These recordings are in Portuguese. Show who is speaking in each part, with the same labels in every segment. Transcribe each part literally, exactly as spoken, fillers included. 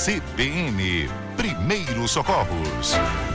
Speaker 1: C B N, Primeiros Socorros.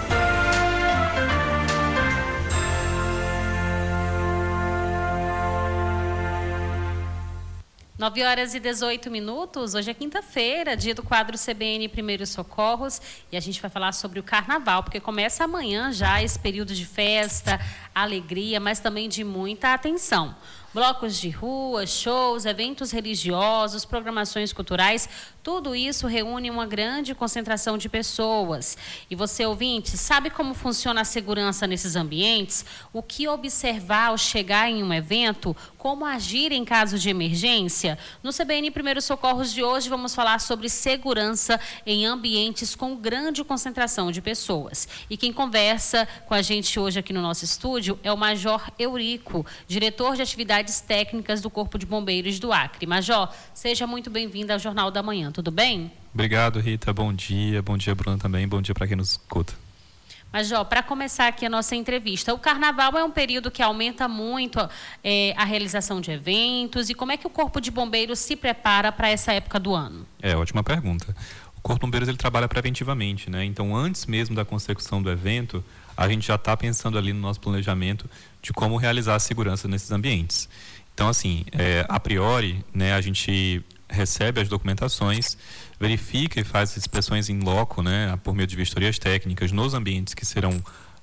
Speaker 2: nove horas e dezoito minutos, hoje é quinta-feira, dia do quadro C B N Primeiros Socorros, e a gente vai falar sobre o carnaval, porque começa amanhã já esse período de festa, alegria, mas também de muita atenção. Blocos de rua, shows, eventos religiosos, programações culturais, tudo isso reúne uma grande concentração de pessoas. E você, ouvinte, sabe como funciona a segurança nesses ambientes? O que observar ao chegar em um evento? Como agir em caso de emergência? No C B N Primeiros Socorros de hoje, vamos falar sobre segurança em ambientes com grande concentração de pessoas. E quem conversa com a gente hoje aqui no nosso estúdio é o Major Eurico, diretor de atividades técnicas do Corpo de Bombeiros do Acre. Major, seja muito bem-vindo ao Jornal da Manhã, tudo bem?
Speaker 3: Obrigado, Rita, bom dia, bom dia, Bruna, também, bom dia para quem nos escuta.
Speaker 2: Major, para começar aqui a nossa entrevista, o carnaval é um período que aumenta muito é, a realização de eventos, e como é que o Corpo de Bombeiros se prepara para essa época do ano?
Speaker 3: É, ótima pergunta. O Corpo de Bombeiros ele trabalha preventivamente, né? Então, antes mesmo da consecução do evento, a gente já está pensando ali no nosso planejamento de como realizar a segurança nesses ambientes. Então, assim, é, a priori, né, a gente recebe as documentações, verifica e faz inspeções em loco, né, por meio de vistorias técnicas nos ambientes que serão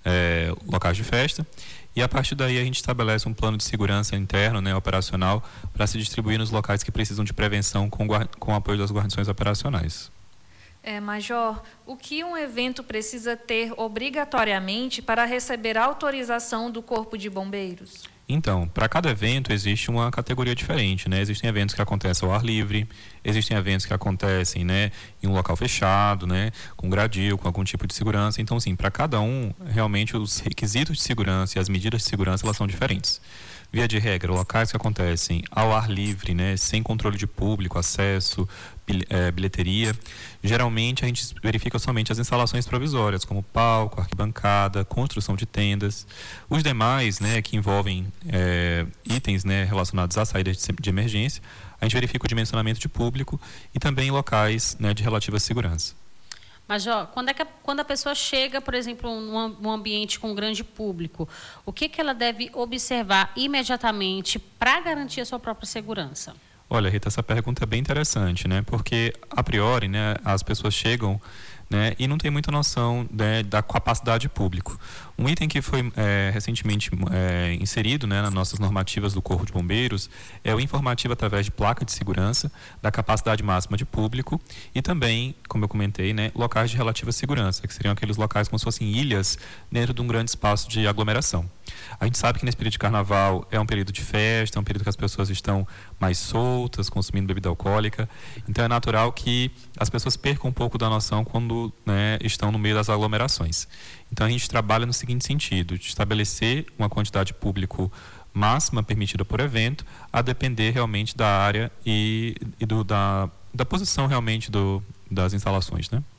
Speaker 3: é, locais de festa, e a partir daí a gente estabelece um plano de segurança interno, né, operacional, para se distribuir nos locais que precisam de prevenção com, com o apoio das guarnições operacionais.
Speaker 4: É, Major, o que um evento precisa ter obrigatoriamente para receber autorização do Corpo de Bombeiros?
Speaker 3: Então, para cada evento existe uma categoria diferente, né? Existem eventos que acontecem ao ar livre, existem eventos que acontecem, né, em um local fechado, né, com gradil, com algum tipo de segurança. Então, assim, para cada um, realmente os requisitos de segurança e as medidas de segurança, elas são diferentes. Via de regra, locais que acontecem ao ar livre, né, sem controle de público, acesso, bilheteria, geralmente a gente verifica somente as instalações provisórias, como palco, arquibancada, construção de tendas. Os demais, né, que envolvem é, itens, né, relacionados à saída de, de emergência, a gente verifica o dimensionamento de público e também locais, né, de relativa segurança.
Speaker 2: Major, quando, é que a, quando a pessoa chega, por exemplo, num, num ambiente com grande público, o que, que ela deve observar imediatamente para garantir a sua própria segurança?
Speaker 3: Olha, Rita, essa pergunta é bem interessante, né? Porque, a priori, né, as pessoas chegam, né, e não tem muita noção, né, da capacidade de público. Um item que foi é, recentemente é, inserido, né, nas nossas normativas do Corpo de Bombeiros é o informativo através de placa de segurança da capacidade máxima de público e também, como eu comentei, né, locais de relativa segurança, que seriam aqueles locais como se fossem ilhas dentro de um grande espaço de aglomeração. A gente sabe que nesse período de carnaval é um período de festa, é um período que as pessoas estão mais soltas, consumindo bebida alcoólica, então é natural que as pessoas percam um pouco da noção quando, né, estão no meio das aglomerações. Então a gente trabalha no seguinte sentido, de estabelecer uma quantidade de público máxima permitida por evento, a depender realmente da área e, e do, da, da posição realmente do, das instalações, né?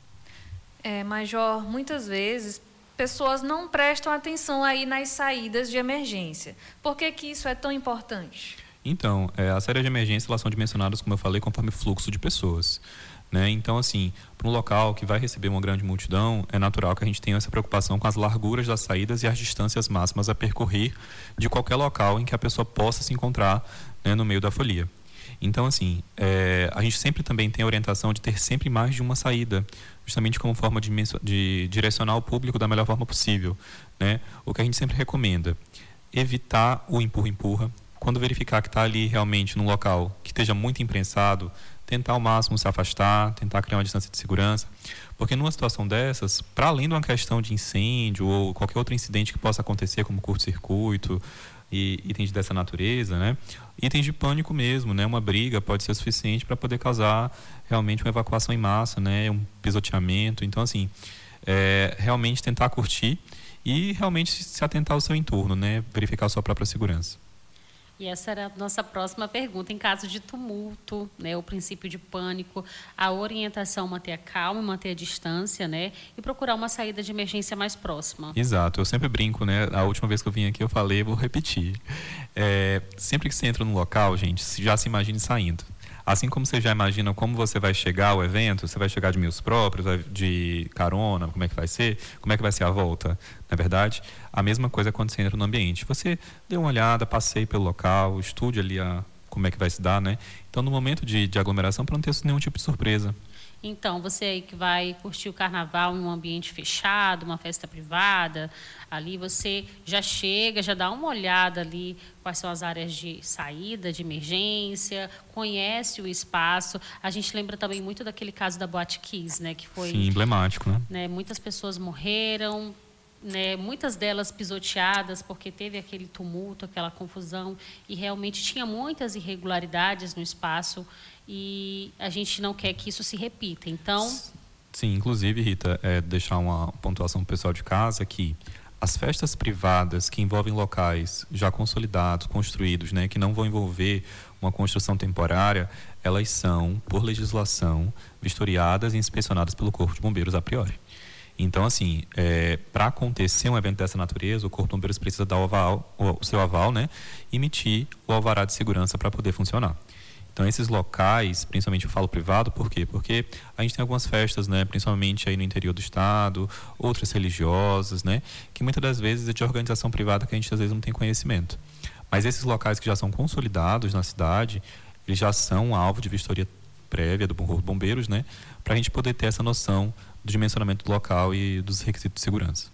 Speaker 4: É, Major, muitas vezes pessoas não prestam atenção aí nas saídas de emergência. Por que que isso é tão importante?
Speaker 3: Então, é, as saídas de emergência elas são dimensionadas, como eu falei, conforme fluxo de pessoas, né? Então, assim, para um local que vai receber uma grande multidão, é natural que a gente tenha essa preocupação com as larguras das saídas e as distâncias máximas a percorrer de qualquer local em que a pessoa possa se encontrar, né, no meio da folia. Então, assim, é, a gente sempre também tem a orientação de ter sempre mais de uma saída, justamente como forma de, de direcionar o público da melhor forma possível, né? O que a gente sempre recomenda, evitar o empurra-empurra. Quando verificar que está ali realmente num local que esteja muito imprensado, tentar ao máximo se afastar, tentar criar uma distância de segurança, porque numa situação dessas, para além de uma questão de incêndio ou qualquer outro incidente que possa acontecer, como curto-circuito e itens dessa natureza, né, itens de pânico mesmo, né, uma briga pode ser suficiente para poder causar realmente uma evacuação em massa, né, um pisoteamento. Então, assim, é, realmente tentar curtir e realmente se atentar ao seu entorno, né, verificar a sua própria segurança.
Speaker 2: E essa era a nossa próxima pergunta. Em caso de tumulto, né, o princípio de pânico, a orientação manter a calma, manter a distância, né, e procurar uma saída de emergência mais próxima.
Speaker 3: Exato, eu sempre brinco, né? A última vez que eu vim aqui eu falei, vou repetir. É, sempre que você entra num local, gente, já se imagine saindo. Assim como você já imagina como você vai chegar ao evento, você vai chegar de meios próprios, de carona, como é que vai ser, como é que vai ser a volta, não é verdade? A mesma coisa quando você entra no ambiente. Você dê uma olhada, passeie pelo local, estude ali a, como é que vai se dar, né? Então, no momento de, de aglomeração, para não ter nenhum tipo de surpresa.
Speaker 2: Então, você aí que vai curtir o carnaval em um ambiente fechado, uma festa privada, ali você já chega, já dá uma olhada ali quais são as áreas de saída, de emergência, conhece o espaço. A gente lembra também muito daquele caso da Boate Kiss, né? Que foi,
Speaker 3: sim, emblemático, né?
Speaker 2: né? Muitas pessoas morreram, né, muitas delas pisoteadas porque teve aquele tumulto, aquela confusão, e realmente tinha muitas irregularidades no espaço e a gente não quer que isso se repita. Então,
Speaker 3: sim, inclusive, Rita, é deixar uma pontuação para o pessoal de casa que as festas privadas que envolvem locais já consolidados, construídos, né, que não vão envolver uma construção temporária, elas são, por legislação, vistoriadas e inspecionadas pelo Corpo de Bombeiros a priori. Então, assim, é, para acontecer um evento dessa natureza, o Corpo de Bombeiros precisa dar o, aval, o, o seu aval, né, e emitir o alvará de segurança para poder funcionar. Então, esses locais, principalmente eu falo privado, por quê? Porque a gente tem algumas festas, né, principalmente aí no interior do estado, outras religiosas, né, que muitas das vezes é de organização privada que a gente às vezes não tem conhecimento. Mas esses locais que já são consolidados na cidade, eles já são alvo de vistoria prévia do Corpo de Bombeiros, né, para a gente poder ter essa noção do dimensionamento do local e dos requisitos de segurança.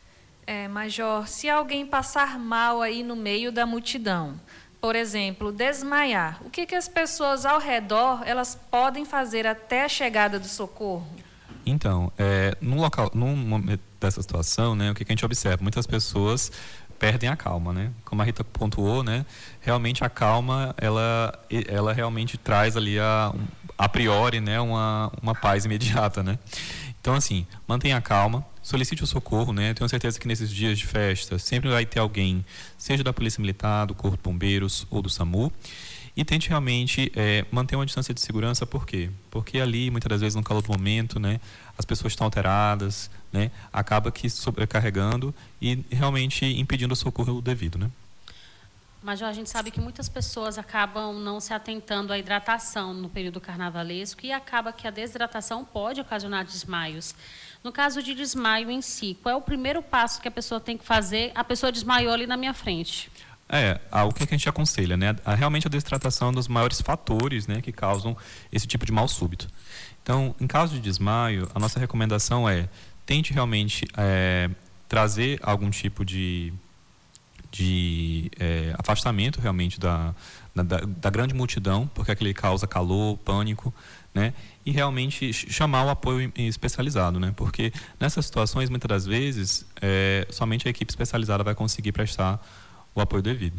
Speaker 4: É, Major, se alguém passar mal aí no meio da multidão, por exemplo, desmaiar, o que, que as pessoas ao redor elas podem fazer até a chegada do socorro?
Speaker 3: Então, é, num local, num momento dessa situação, né, o que, que a gente observa? Muitas pessoas perdem a calma, né? Como a Rita pontuou, né, realmente a calma, ela, ela realmente traz ali a, a priori, né, uma, uma paz imediata, né? Então, assim, mantenha a calma, solicite o socorro, né? Tenho certeza que nesses dias de festa sempre vai ter alguém, seja da Polícia Militar, do Corpo de Bombeiros ou do SAMU, e tente realmente é, manter uma distância de segurança. Por quê? Porque ali, muitas das vezes, no calor do momento, né, as pessoas estão alteradas, né, acaba que sobrecarregando e realmente impedindo o socorro devido, né?
Speaker 2: Major, a gente sabe que muitas pessoas acabam não se atentando à hidratação no período carnavalesco e acaba que a desidratação pode ocasionar desmaios. No caso de desmaio em si, qual é o primeiro passo que a pessoa tem que fazer? A pessoa desmaiou ali na minha frente.
Speaker 3: É, o que a gente aconselha, né? A, realmente a desidratação é um dos maiores fatores, né, que causam esse tipo de mal súbito. Então, em caso de desmaio, a nossa recomendação é tente realmente é, trazer algum tipo de de é, afastamento realmente da, da, da grande multidão, porque aquele causa calor, pânico, né? E realmente chamar o apoio especializado, né? Porque nessas situações, muitas das vezes, é, somente a equipe especializada vai conseguir prestar o apoio devido.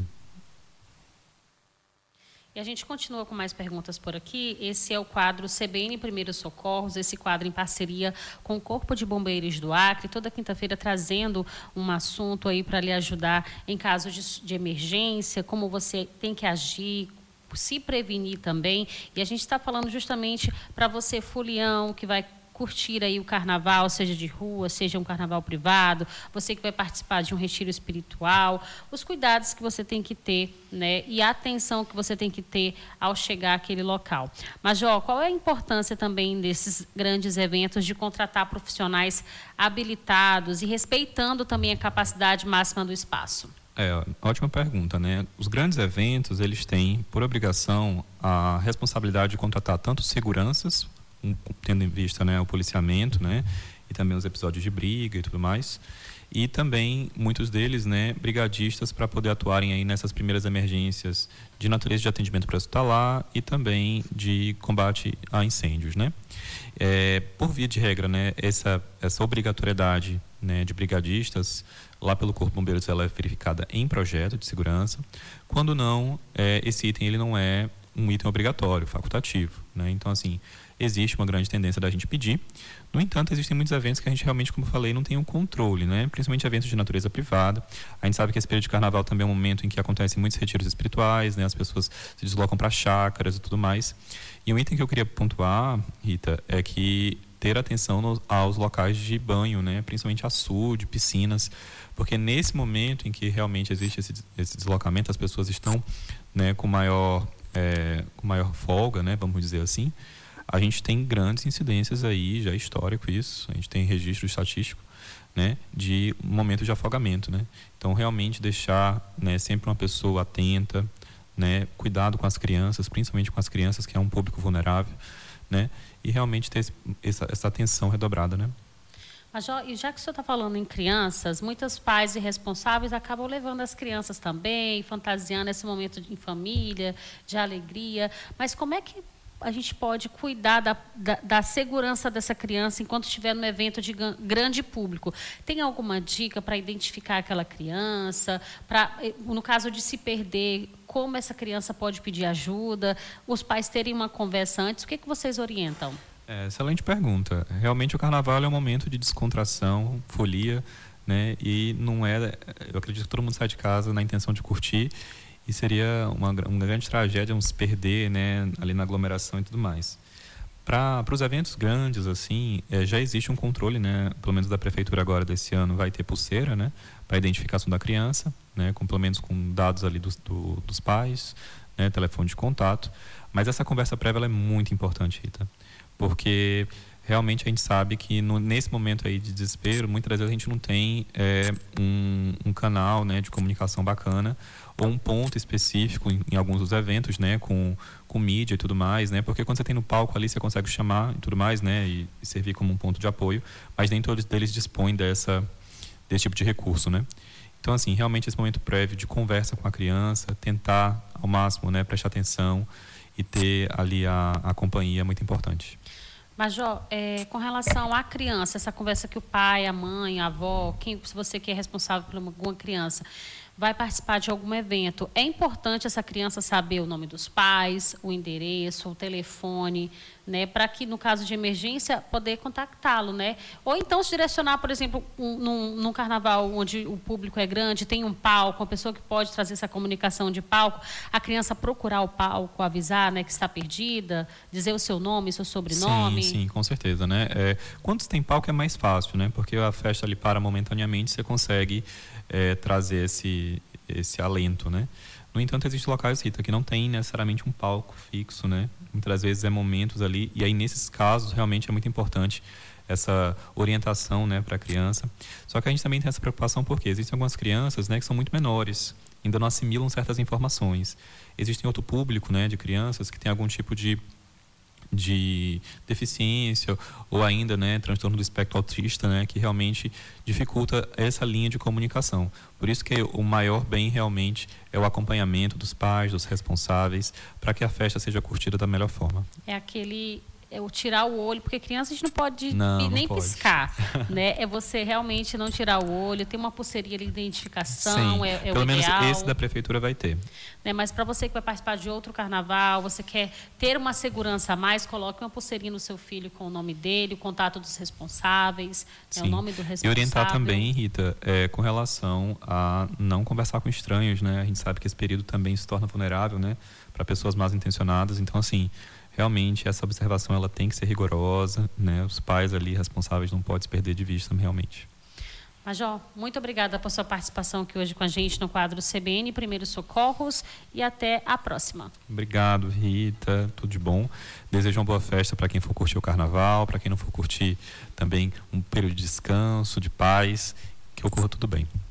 Speaker 2: E a gente continua com mais perguntas por aqui. Esse é o quadro C B N Primeiros Socorros, esse quadro em parceria com o Corpo de Bombeiros do Acre, toda quinta-feira trazendo um assunto aí para lhe ajudar em caso de, de emergência, como você tem que agir, se prevenir também. E a gente está falando justamente para você, folião, que vai curtir aí o carnaval, seja de rua, seja um carnaval privado, você que vai participar de um retiro espiritual, os cuidados que você tem que ter, né, e a atenção que você tem que ter ao chegar àquele local. Major, qual é a importância também desses grandes eventos de contratar profissionais habilitados e respeitando também a capacidade máxima do espaço?
Speaker 3: É, ótima pergunta, né? Os grandes eventos, eles têm, por obrigação, a responsabilidade de contratar tanto seguranças, tendo em vista, né, o policiamento, né, e também os episódios de briga e tudo mais, e também muitos deles, né, brigadistas para poder atuarem aí nessas primeiras emergências de natureza de atendimento pré-hospitalar e também de combate a incêndios, né. É, por via de regra, né, essa essa obrigatoriedade, né, de brigadistas lá pelo Corpo de Bombeiros, ela é verificada em projeto de segurança. Quando não, é, esse item ele não é um item obrigatório, facultativo, né. Então, assim, existe uma grande tendência da gente pedir. No entanto, existem muitos eventos que a gente realmente, como eu falei, não tem um controle, né? Principalmente eventos de natureza privada. A gente sabe que esse período de carnaval também é um momento em que acontecem muitos retiros espirituais, né? As pessoas se deslocam para chácaras e tudo mais. E um item que eu queria pontuar, Rita, é que ter atenção no, aos locais de banho, né? Principalmente açude, piscinas, porque nesse momento em que realmente existe esse, esse deslocamento, as pessoas estão, né, com maior é, com maior folga, né, vamos dizer assim, a gente tem grandes incidências aí, já é histórico isso, a gente tem registro estatístico, né, de momento de afogamento, né? Então, realmente deixar, né, sempre uma pessoa atenta, né, cuidado com as crianças, principalmente com as crianças, que é um público vulnerável, né, e realmente ter esse, essa, essa atenção redobrada, né?
Speaker 2: Major, e já que o senhor está falando em crianças, muitos pais irresponsáveis acabam levando as crianças também, fantasiando esse momento de, em família, de alegria. Mas como é que a gente pode cuidar da, da, da segurança dessa criança enquanto estiver num evento de grande público? Tem alguma dica para identificar aquela criança? Pra, no caso de se perder, como essa criança pode pedir ajuda? Os pais terem uma conversa antes, o que, que vocês orientam?
Speaker 3: É, excelente pergunta. Realmente o carnaval é um momento de descontração, folia, né? E não é, eu acredito que todo mundo sai de casa na intenção de curtir, e seria uma, uma grande tragédia um se perder, né, ali na aglomeração e tudo mais. Para os eventos grandes, assim, é, já existe um controle, né, pelo menos da prefeitura agora desse ano vai ter pulseira, né, para identificação da criança, né, complementos com dados ali dos, do, dos pais, né, telefone de contato. Mas essa conversa prévia ela é muito importante, Rita, porque realmente a gente sabe que no, nesse momento aí de desespero, muitas vezes a gente não tem é, um, um canal, né, de comunicação bacana, ou um ponto específico em, em alguns dos eventos, né, com, com mídia e tudo mais, né, porque quando você tem no palco ali você consegue chamar e tudo mais, né, e, e servir como um ponto de apoio, mas nem todos deles dispõem dessa, desse tipo de recurso, né. Então, assim, realmente esse momento prévio de conversa com a criança, tentar ao máximo, né, prestar atenção e ter ali a, a companhia é muito importante.
Speaker 2: Major, é, com relação à criança, essa conversa que o pai, a mãe, a avó, quem, se você que é responsável por alguma criança, vai participar de algum evento, é importante essa criança saber o nome dos pais, o endereço, o telefone, né, para que, no caso de emergência, poder contactá-lo, né? Ou então se direcionar, por exemplo, um, num, num carnaval onde o público é grande, tem um palco, uma pessoa que pode trazer essa comunicação de palco, a criança procurar o palco, avisar, né, que está perdida, dizer o seu nome, seu sobrenome.
Speaker 3: Sim, sim, com certeza, né? É, quando tem palco é mais fácil, né? Porque a festa ali para momentaneamente, você consegue é, trazer esse, esse alento, né? No entanto, existem locais, Rita, que não tem necessariamente um palco fixo, né? Muitas vezes é momentos ali, e aí nesses casos realmente é muito importante essa orientação, né, para a criança. Só que a gente também tem essa preocupação porque existem algumas crianças, né, que são muito menores, ainda não assimilam certas informações. Existe outro público, né, de crianças que tem algum tipo de de deficiência ou ainda, né, transtorno do espectro autista, né, que realmente dificulta essa linha de comunicação. Por isso que o maior bem realmente é o acompanhamento dos pais, dos responsáveis, para que a festa seja curtida da melhor forma.
Speaker 2: É aquele é o tirar o olho, porque criança a gente não pode
Speaker 3: não,
Speaker 2: nem
Speaker 3: não pode.
Speaker 2: piscar, né? É você realmente não tirar o olho, tem uma pulseirinha de identificação,
Speaker 3: Sim,
Speaker 2: é, é
Speaker 3: pelo
Speaker 2: o
Speaker 3: menos
Speaker 2: ideal.
Speaker 3: esse da prefeitura vai ter.
Speaker 2: Né? Mas para você que vai participar de outro carnaval, você quer ter uma segurança a mais, coloque uma pulseirinha no seu filho com o nome dele, o contato dos responsáveis, né? O nome do responsável.
Speaker 3: E orientar também, Rita, é, com relação a não conversar com estranhos, né? A gente sabe que esse período também se torna vulnerável, né, para pessoas mal intencionadas. Então, assim, realmente essa observação ela tem que ser rigorosa, né? Os pais ali responsáveis não podem se perder de vista, realmente.
Speaker 2: Major, muito obrigada por sua participação aqui hoje com a gente no quadro C B N Primeiros Socorros e até a próxima.
Speaker 3: Obrigado, Rita, tudo de bom. Desejo uma boa festa para quem for curtir o carnaval, para quem não for curtir também um período de descanso, de paz, que ocorra tudo bem.